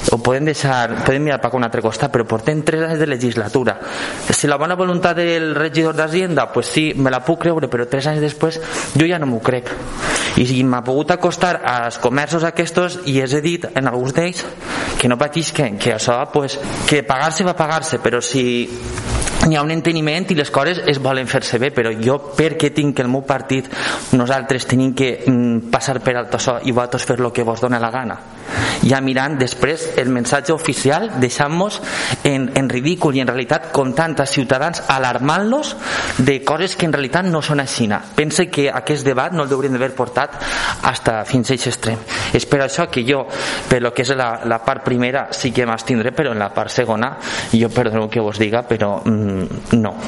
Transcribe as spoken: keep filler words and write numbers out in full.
ho podem deixar, podem mirar per un altre costat, però portem tres anys de legislatura. Si la bona voluntat del regidor d'Hacienda, pues sí, me la puc creure, però tres anys després jo ja no m'ho crec. I m'ha pogut acostar als comerços aquests i els he dit en alguns d'ells que no patisquen, que això, pues, que pagar-se va pagar-se, però si hi ha un enteniment i les coses es volen fer-se bé, però jo perquè tinc el meu partit, nosaltres tenim que mm, passar per alt això i vosaltres fer el que vos dona la gana, ja mirant després el missatge oficial, deixant-nos en, en ridícul i en realitat comptant a ciutadans, alarmant-los de coses que en realitat no són així. Pense que aquest debat no el hauríem d'haver portat hasta fins a aquest extrem. És per això que jo, per lo que és la, la part primera sí que m'abstindré, però en la part segona jo perdoneu que vos diga, però mm, no.